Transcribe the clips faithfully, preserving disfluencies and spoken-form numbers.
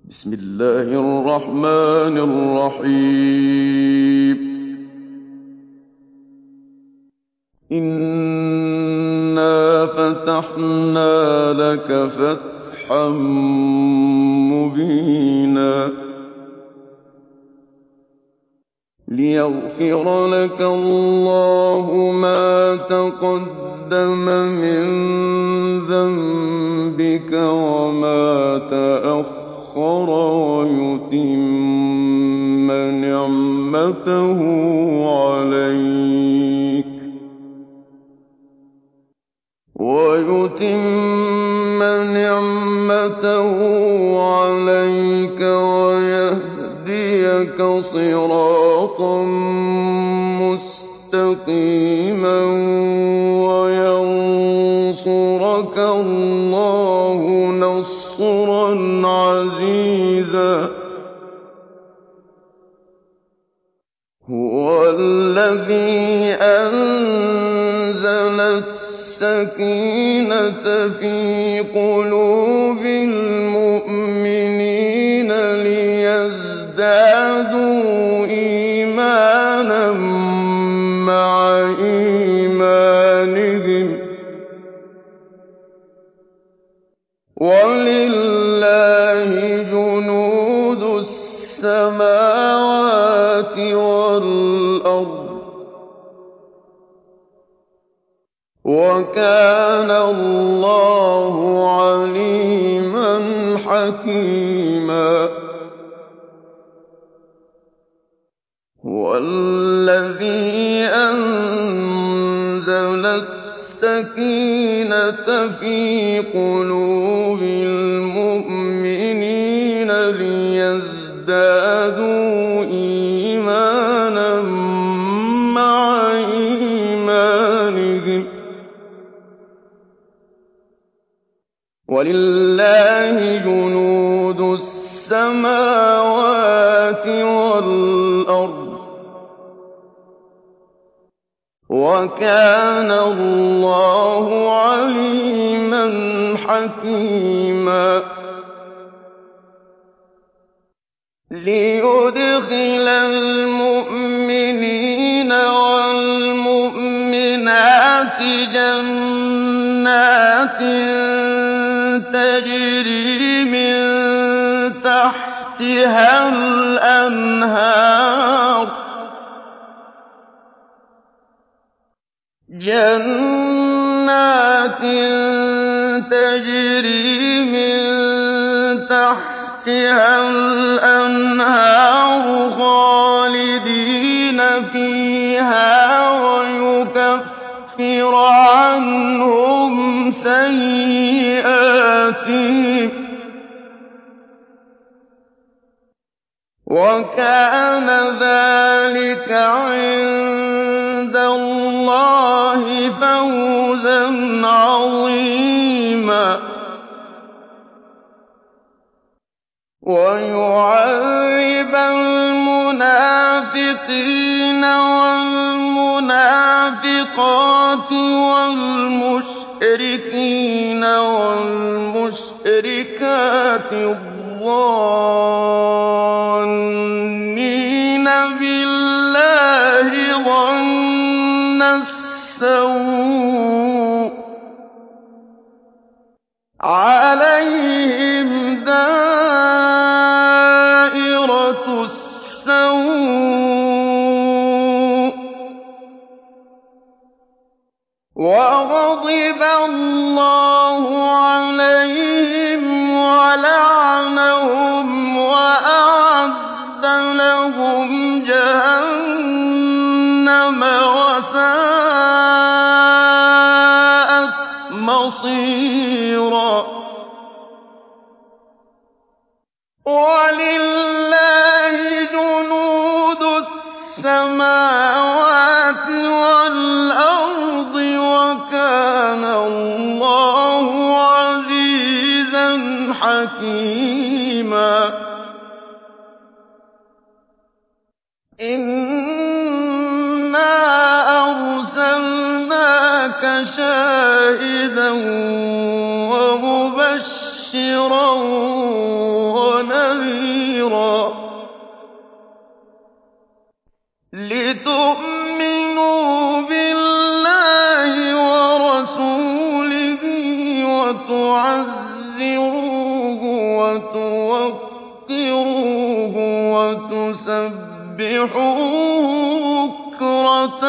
بسم الله الرحمن الرحيم إنا فتحنا لك فتحا مبينا ليغفر لك الله ما تقدم من ذنبك وما تأخر ويتم نعمته عليك ويتم نعمته عليك ويهديك صراطا مستقيما وينصرك الله نصرا عزيزا هو الذي أنزل السكينة في قلوب المؤمنين ليزدادوا إيمانا مع إيمانهم ولله جنود السماوات والأرض وكان الله عليما حكيما هو الذي أنزل السكينة في قلوب المؤمنين ليزدادوا إيمانا مع إيمانهم ولله جنود السماوات والأرض وكان الله عليما حكيما ليدخل المؤمنين والمؤمنات جنات تجري من تحتها الأنهار جنات تجري من تحتها الأنهار خالدين فيها ويكفر عنهم سيئاتهم وكان ذلك عند الله فوزا عظيما ويعذب المنافقين والمنافقات والمشركين والمشركات الظانين بالله ظن السوء عليهم دائرة السوء وغضب الله عليهم ولعنهم وأعد لهم جهنم وساءت مصيرا ولله جنود السماوات والأرض وكان الله عزيزا حكيما إنا أرسلناك شاهدا ومبشرا ونذيرا لِّتُؤْمِنُوا بِاللَّهِ وَرَسُولِهِ وَتُعَزِّرُوهُ وَتُوَقِّرُوهُ وَتُسَبِّحُوهُ بُكْرَةً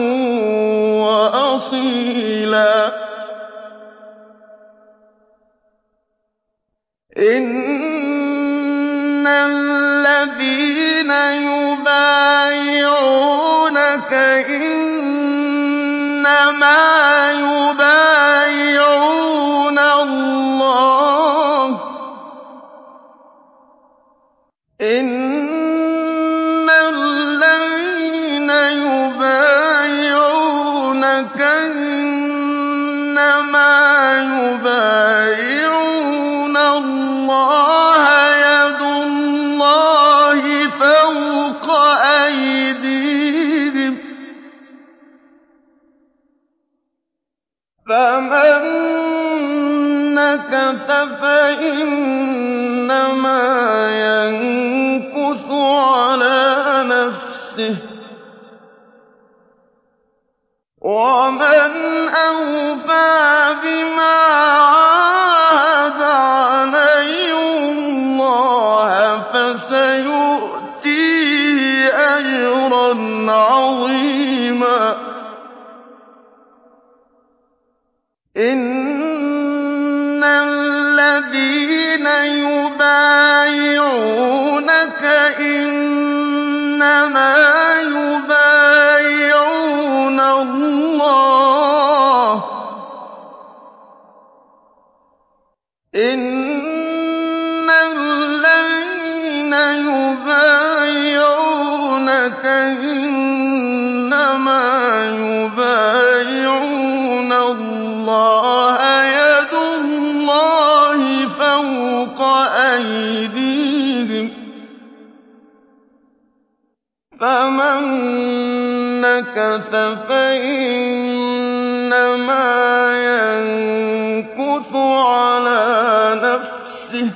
وَأَصِيلًا إِنَّ الَّذِينَ يُبَايِعُونَكَ إِنَّمَا يُبَايِعُونَ اللَّهَ إِنَّ الَّذِينَ يُبَايِعُونَكَ إِنَّمَا يُبَايِعُونَ اللَّهَ يَدُ اللَّهِ فَوْقَ أَيْدِيهِمْ ۚ فَمَن نَّكَثَ فَإِنَّمَا يَنكُثُ عَلَىٰ نَفْسِهِ ۖ وَمَنْ أَوْفَىٰ بِمَا عَاهَدَ عَلَيْهِ اللَّهَ فَسَيُؤْتِيهِ أَجْرًا عَظِيمًا إِنَّ الَّذِينَ يُبَايِعُونَكَ إِنَّمَا يُبَايِعُونَ اللَّهَ إِنَّ الَّذِينَ يُبَايِعُونَكَ إِنَّمَا يُبَايِعُونَ اللَّهَ يَدُ اللَّهِ فَوْقَ أَيْدِيهِمْ ۚ فَمَن نَّكَثَ فَإِنَّمَا يَنكُثُ عَلَىٰ نَفْسِهِ ۖ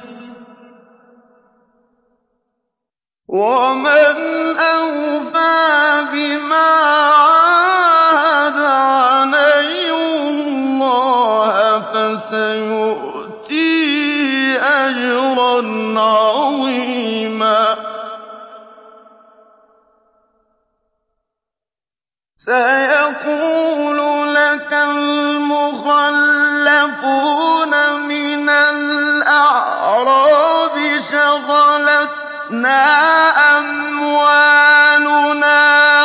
وَمَنْ أَوْفَىٰ بِمَا عَاهَدَ عَلَيْهِ اللَّهَ فَسَيُؤْتِيهِ أَجْرًا عَظِيمًا سَيَقُولُ لَكَ الْمُخَلَّفُونَ مِنَ الْأَعْرَابِ شَغَلَتْنَا أَمْوَالُنَا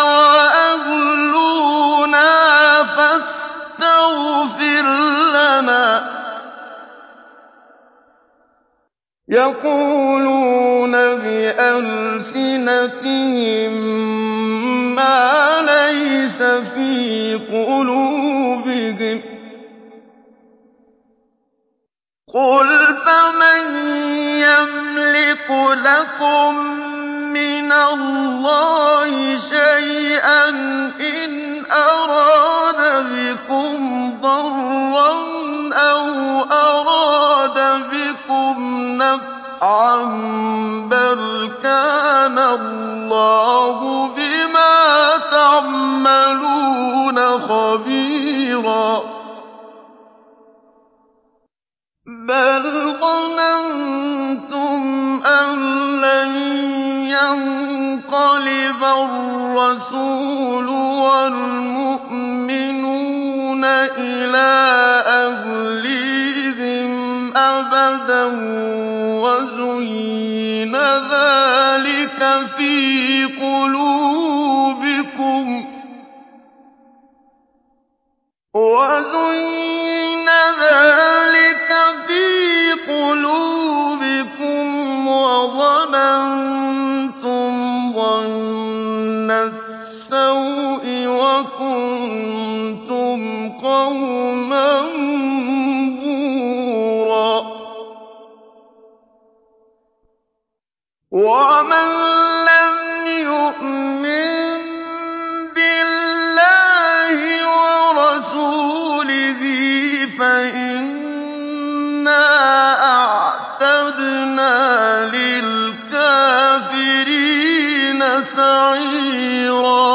وَأَهْلُونَا فَاسْتَغْفِرْ لَنَا ۚ يَقُولُونَ بِأَلْسِنَتِهِم مَّا لَيْسَ فِي قُلُوبِهِمْ ۚ قُلْ فَمَن يَمْلِكُ لَكُم مِّنَ اللَّهِ شَيْئًا إِنْ أَرَادَ بِكُمْ ضَرًّا أَوْ أَرَادَ بِكُمْ نَفْعًا ۚ بَلْ كَانَ اللَّهُ بِمَا تَعْمَلُونَ خَبِيرًا بَلْ ظَنَنتُمْ أَن لَّن يَنقَلِبَ الرَّسُولُ وَالْمُؤْمِنُونَ إِلَىٰ أَهْلِيهِمْ أَبَدًا وَزُيِّنَ ذَٰلِكَ فِي قُلُوبِكُمْ وَزُيِّنَ ذَٰلِكَ فِي قُلُوبِكُمْ وَظَنَنتُمْ ظَنَّ السَّوْءِ وَكُنتُمْ قَوْمًا بُورًا وَمَن لَّمْ يُؤْمِن بِاللَّهِ وَرَسُولِهِ فَإِنَّا أَعْتَدْنَا لِلْكَافِرِينَ سَعِيرًا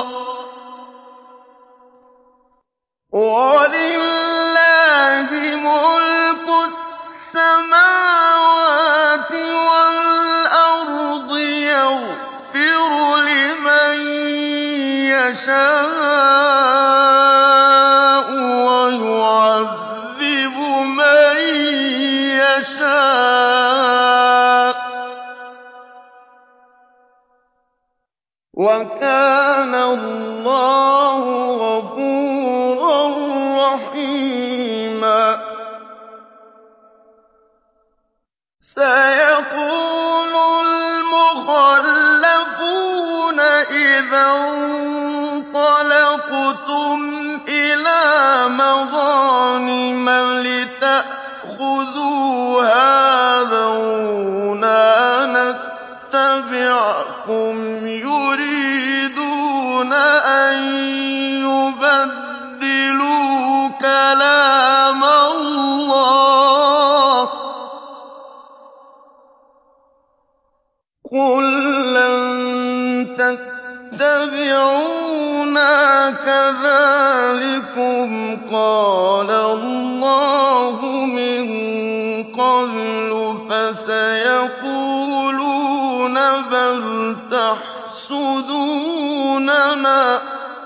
وَكَانَ اللَّهُ غَفُورًا رَّحِيمًا سَيَقُولُ الْمُخَلَّفُونَ إِذَا انطَلَقْتُمْ إِلَىٰ مَغَانِمَ لِتَأْخُذُوهَا ذَرُونَا نَتَّبِعْكُمْ يُرِيدُونَ أَن يُبَدِّلُوا كَلَامَ اللَّهِ ۚ قُل لَّن تَتَّبِعُونَا كَذَٰلِكُمْ قَالَ اللَّهُ مِن قَبْلُ ۖ فَسَيَقُولُونَ بَلْ تَحْسُدُونَنَا ۚ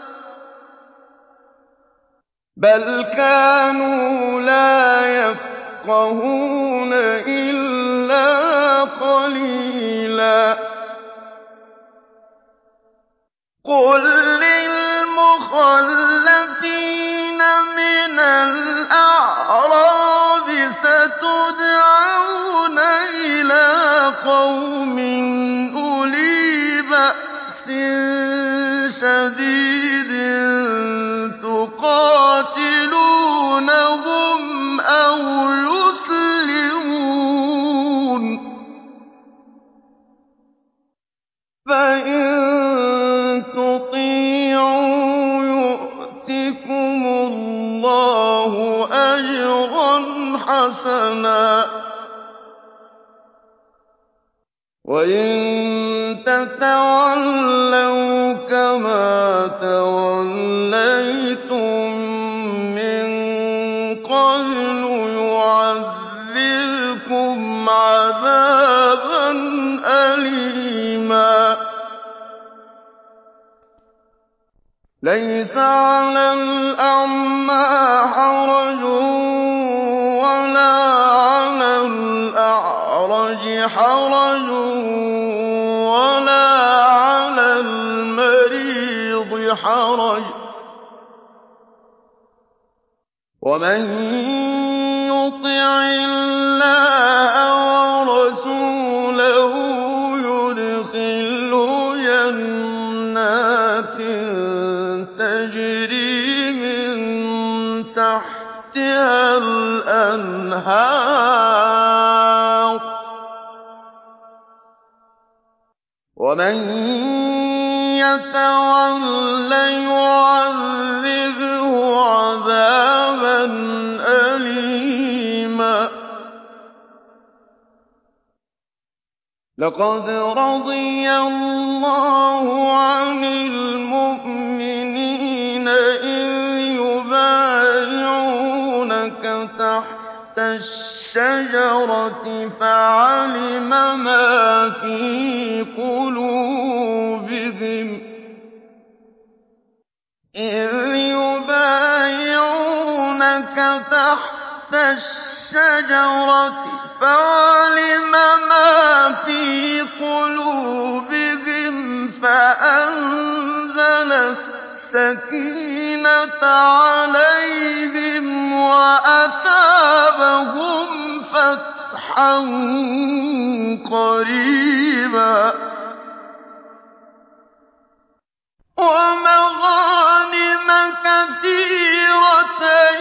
بَلْ كَانُوا لَا يَفْقَهُونَ إِلَّا قَلِيلًا قُل لِّلْمُخَلَّفِينَ مِنَ الْأَعْرَابِ سَتُدْعَوْنَ إِلَىٰ قَوْمٍ أُولِي بَأْسٍ شَدِيدٍ تُقَاتِلُونَهُمْ أَوْ يُسْلِمُونَ ۖ فَإِن تُطِيعُوا يُؤْتِكُمُ اللَّهُ أَجْرًا حَسَنًا ۖ وَإِن تَتَوَلَّوْا كَمَا تَوَلَّيْتُم مِّن قَبْلُ يُعَذِّبْكُمْ عَذَابًا أَلِيمًا لَّيْسَ عَلَى الْأَعْمَىٰ حَرَجٌ وَلَا عَلَى الْأَعْرَجِ حَرَجٌ وَلَا عَلَى الْمَرِيضِ حَرَجٌ ۗ وَمَن يُطِعِ اللَّهَ وَرَسُولَهُ يُدْخِلْهُ جَنَّاتٍ تَجْرِي مِن تَحْتِهَا الْأَنْهَارُ ۖ وَمَن يَتَوَلَّ يُعَذِّبْهُ عَذَابًا أَلِيمًا لَّقَدْ رَضِيَ اللَّهُ عَنِ الْمُؤْمِنِينَ إِذْ يُبَايِعُونَكَ تَحْتَ الشَّجَرَةِ فَعَلِمَ مَا فِي قُلُوبِهِمْ إِذْ يُبَايِعُونَكَ تَحْتَ الشَّجَرَةِ فَعَلِمَ مَا فِي قُلُوبِهِمْ فَأَنزَلَ السَّكِينَةَ عَلَيْهِمْ وَأَثَابَهُمْ فَتْحًا قَرِيبًا وَمَغَانِمَ كَثِيرَةً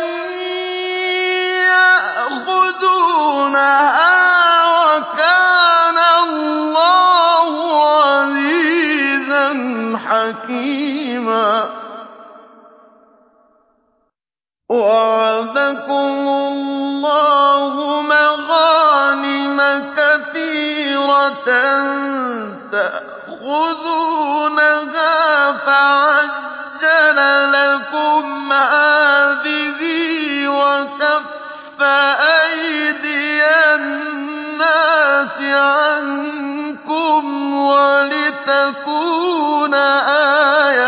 يَأْخُذُونَهَا ۗ وَكَانَ اللَّهُ عَزِيزًا حَكِيمًا وَعَدَكُمُ اللَّهُ مَغَانِمَ كَثِيرَةً تَأْخُذُونَهَا فَعَجَّلَ لَكُمْ هَٰذِهِ وَكَفَّ أَيْدِيَ النَّاسِ عَنكُمْ وَلِتَكُونَ آيَةً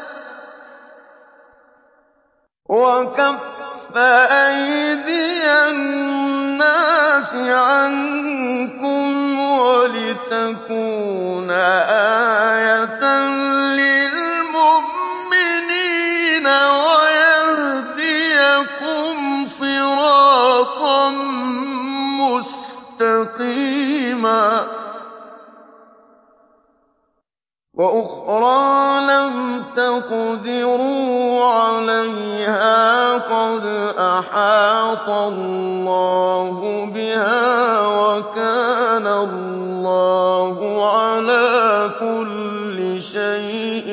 وَكَفَّ أَيْدِيَ النَّاسِ عَنكُمْ وَلِتَكُونَ آيَةً وأخرى لم تقدروا عليها قد أحاط الله بها وكان الله على كل شيء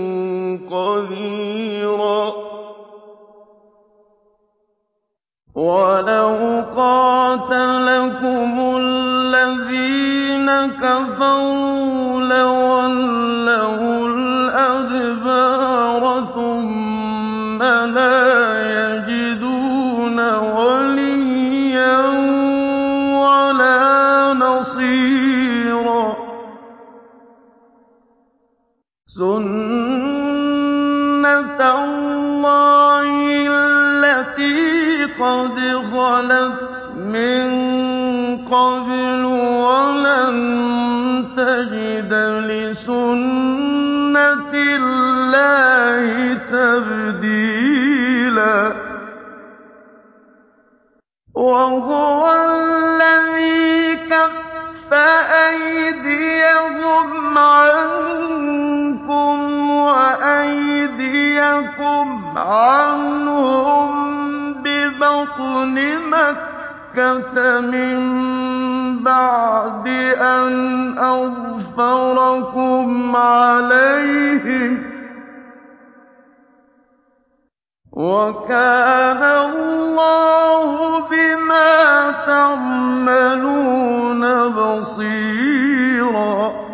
قديرا ولو قاتلكم الذين كفروا لولوا الأدبار ثم لا يجدون وليا ولا نصيرا سنة الله التي قد خلت من قبل ولن تجد لسنة الله تبديلا وهو الذي كف أيديهم عنكم وأيديكم عنهم ببطن مكة من بعد أن أظفركم عليهم وكان الله بما تعملون بصيرا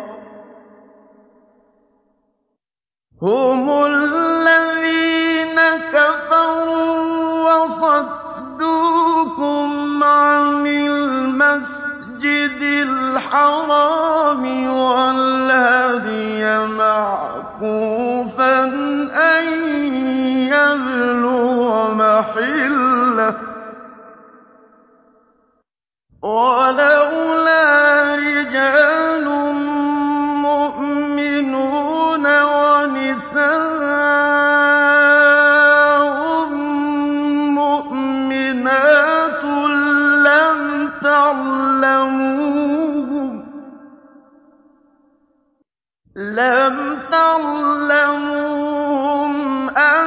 هم الذين كفروا وصدوكم عن المسجد الحرام والهدي معكوفا أن يبلغ محله ولولا رجال مؤمنون ونساء مؤمنات لم تعلموهم لم تعلموهم أن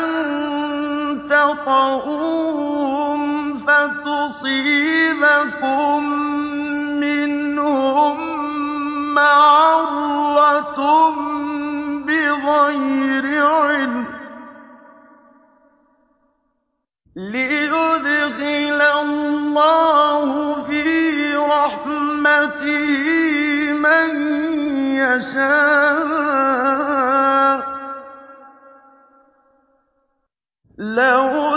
تطؤوهم فتصيبكم منهم معرة بغير علم ليدخل الله في رحمته من يشاء لو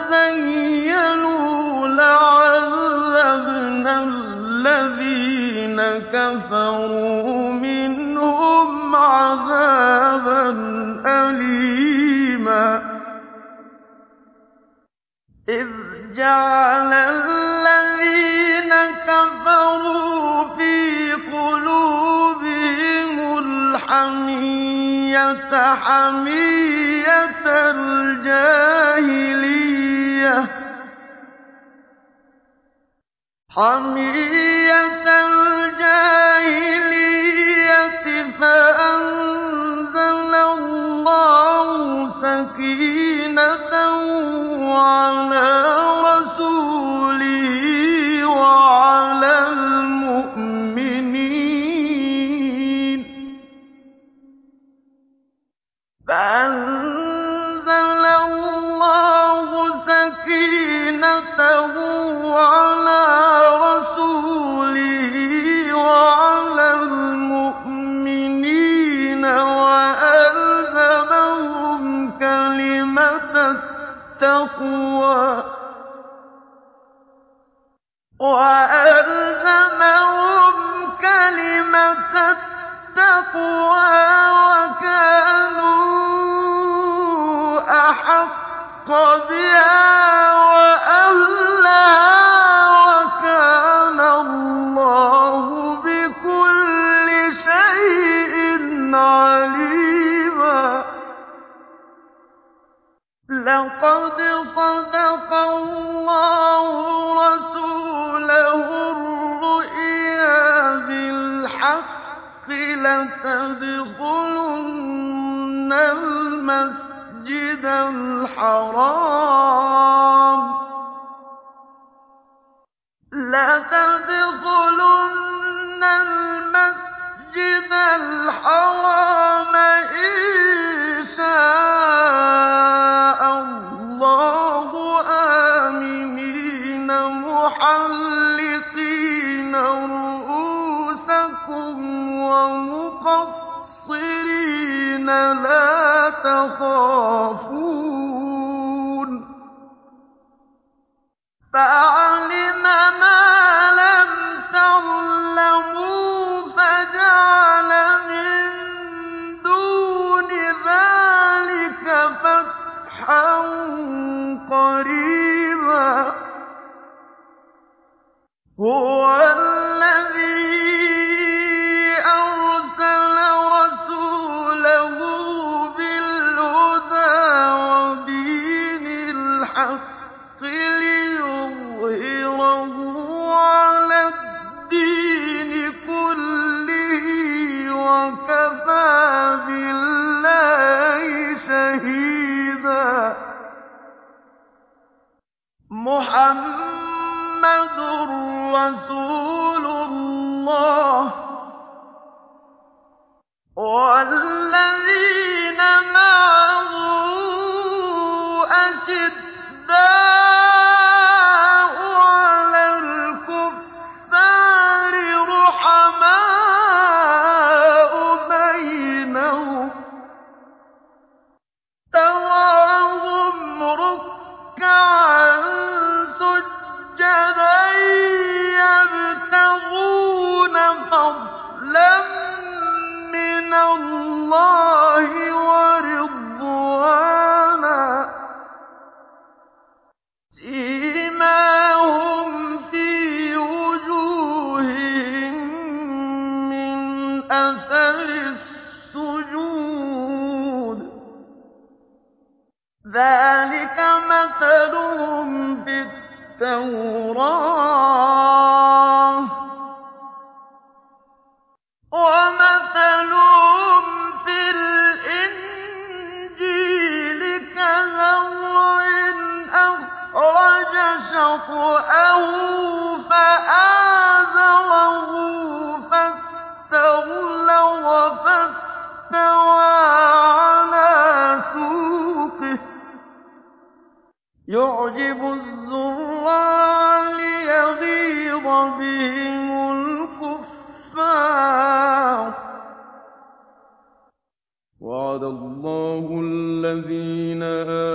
تزيلوا لعذبنا الذين كفروا منهم عذابا أليما إذ جعل الذين كفروا في قلوبهم الحمية حمية الجاهلية حمية الجاهلية فأنزل الله سكينته على رسوله وعلى المؤمنين فأنزل الله سكينته على رسوله وعلى المؤمنين وألزمهم كلمة التقوى وألزمهم كلمة التقوى وكانوا أحق بها وأهلها وكان الله بكل شيء عليما لقد صدق الله رسوله الرؤيا بالحق لَتَدْخُلُنَّ الْمَسْجِدَ الْحَرَامَ لَتَدْخُلُنَّ الْمَسْجِدَ الْحَرَامَ إِن شَاءَ اللَّهُ آمِنِينَ مُحَلِّقِينَ رُءُوسَكُمْ وَمُقَصِّرِينَ لَا تَخَافُونَ فَعَلِمَ مَا لَمْ تَعْلَمُوا فَجَعَلَ مِن دُونِ ذَٰلِكَ فَتْحًا قَرِيبًا هُوَ الَّذِي أَرْسَلَ رَسُولَهُ بِالْهُدَىٰ وَدِينِ الْحَقِّ لِيُظْهِرَهُ عَلَى الدِّينِ كُلِّهِ وَكَفَىٰ بِاللَّهِ شَهِيدًا مُّحَمَّدٌ رَّسُولُ اللَّهِ وَالَّذِينَ مَعَهُ أَشِدَّاءُ عَلَى الْكُفَّارِ رُحَمَاءُ بَيْنَهُمْ ۖ تَرَاهُمْ رُكَّعًا سُجَّدًا يَبْتَغُونَ فَضْلًا مِّنَ اللَّهِ وَرِضْوَانًا ۖ سِيمَاهُمْ فِي وُجُوهِهِم مِّنْ أَثَرِ السُّجُودِ ۚ ذَٰلِكَ مَثَلُهُمْ فِي التَّوْرَاةِ وَمَثَلُهُمْ فِي الْإِنجِيلِ كَزَرْعٍ أَخْرَجَ شَطْأَهُ فَآزَرَهُ فَاسْتَغْلَظَ فَاسْتَوَىٰ عَلَىٰ سُوقِهِ يُعْجِبُ الزُّرَّاعَ لِيَغِيظَ بِهِمُ الْكُفَّارَ ۗ وَعَدَ اللَّهُ الَّذِينَ